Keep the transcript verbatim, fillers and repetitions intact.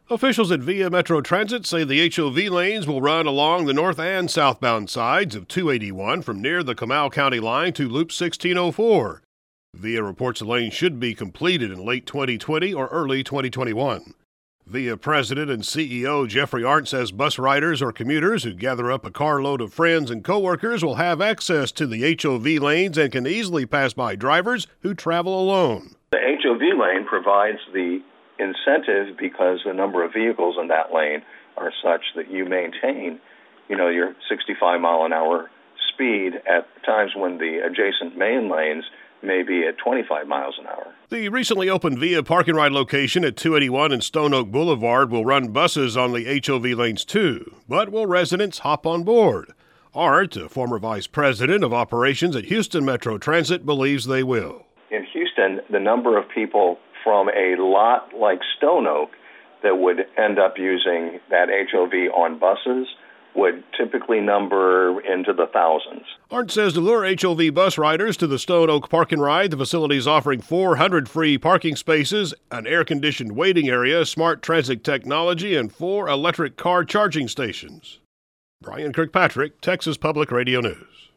Officials at Via Metro Transit say the H O V lanes will run along the north and southbound sides of two eighty-one from near the Comal County line to Loop sixteen oh four. Via reports the lane should be completed in late twenty twenty or early twenty twenty-one. Via President and C E O Jeffrey Arndt says bus riders or commuters who gather up a carload of friends and coworkers will have access to the H O V lanes and can easily pass by drivers who travel alone. The H O V lane provides the incentive because the number of vehicles in that lane are such that you maintain, you know, your sixty-five mile an hour speed at times when the adjacent main lanes may be at twenty-five miles an hour. The recently opened Via Park and Ride location at two eighty-one and Stone Oak Boulevard will run buses on the H O V lanes too, but will residents hop on board? Art, a former vice president of operations at Houston Metro Transit, believes they will. In Houston, the number of people from a lot like Stone Oak that would end up using that H O V on buses would typically number into the thousands. Arndt says to lure H O V bus riders to the Stone Oak Park and Ride, the facility is offering four hundred free parking spaces, an air-conditioned waiting area, smart transit technology, and four electric car charging stations. Brian Kirkpatrick, Texas Public Radio News.